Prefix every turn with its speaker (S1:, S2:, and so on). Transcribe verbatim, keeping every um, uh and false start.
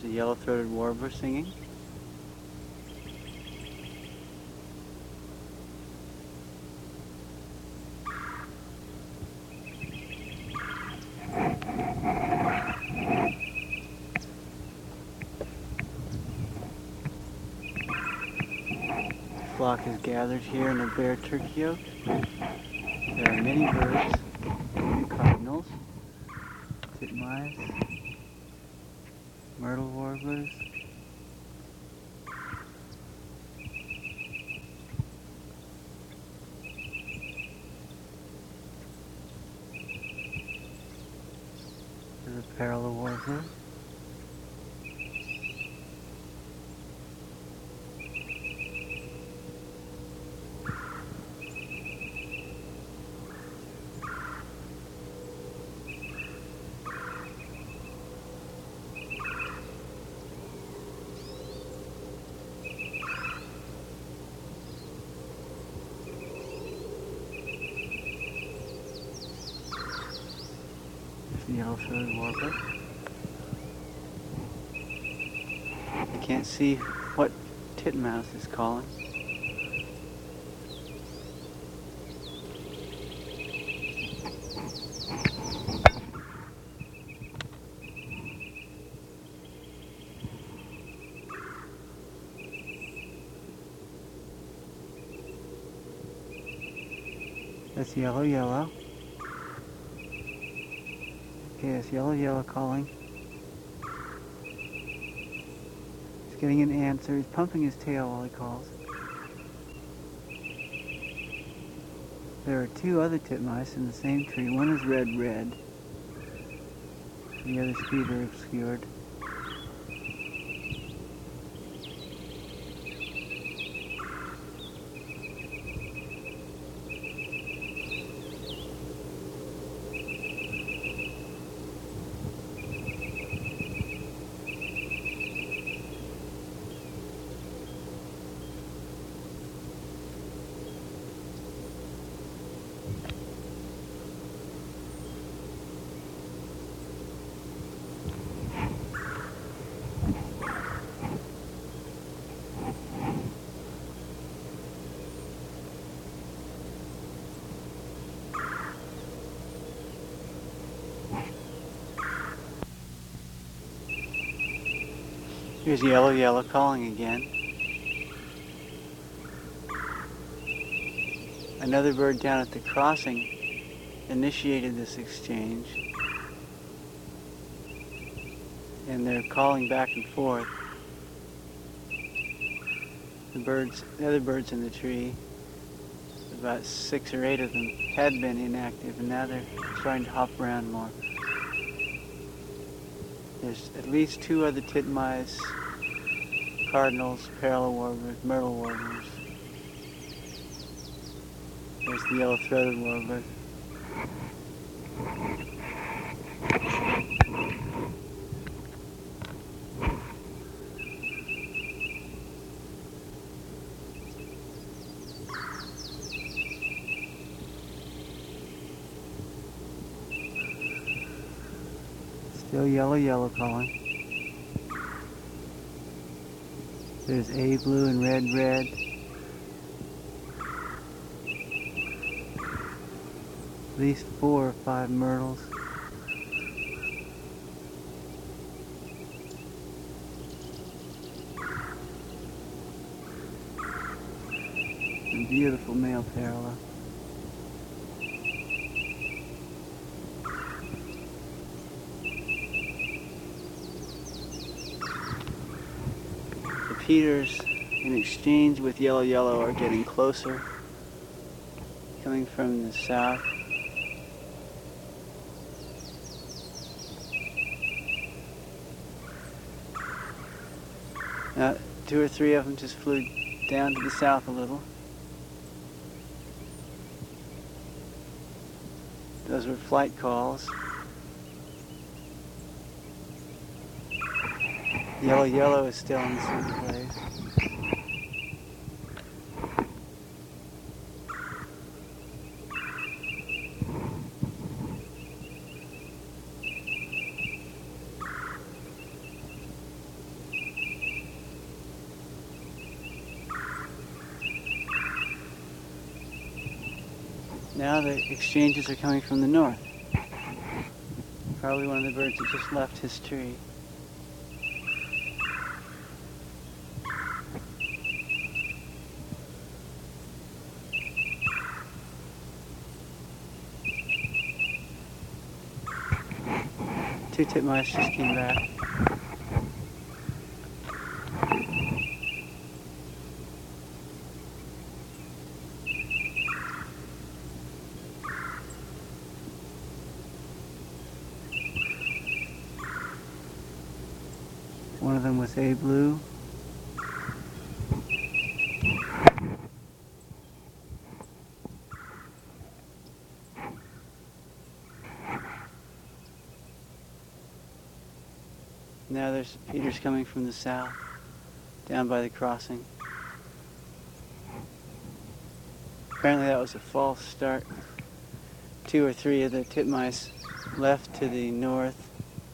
S1: There's a yellow-throated warbler singing. The flock is gathered here in a bare turkey oak. There are many birds, cardinals, titmice, myrtle warblers, there's a parula warbler. The yellow-throated warbler. I can't see what titmouse is calling. That's yellow, yellow. Okay, it's yellow, yellow calling. He's getting an answer. He's pumping his tail while he calls. There are two other titmice in the same tree. One is red, red. The other's feet are obscured. Here's yellow, yellow calling again. Another bird down at the crossing initiated this exchange, and they're calling back and forth. The birds, the other birds in the tree, about six or eight of them, had been inactive, and now they're starting to hop around more. There's at least two other titmice, cardinals, parula warblers, myrtle warblers. There's the yellow-throated warbler. Still yellow, yellow calling. There's A blue and red, red. At least four or five myrtles. And beautiful male parula. Repeaters in exchange with yellow yellow are getting closer, coming from the south. Now, two or three of them just flew down to the south a little. Those were flight calls. Yellow yellow is still in the same place. Now the exchanges are coming from the north. Probably one of the birds that just left his tree. Two titmice just came back. One of them with a blue. Now there's Peter's coming from the south, down by the crossing. Apparently that was a false start. Two or three of the titmice left to the north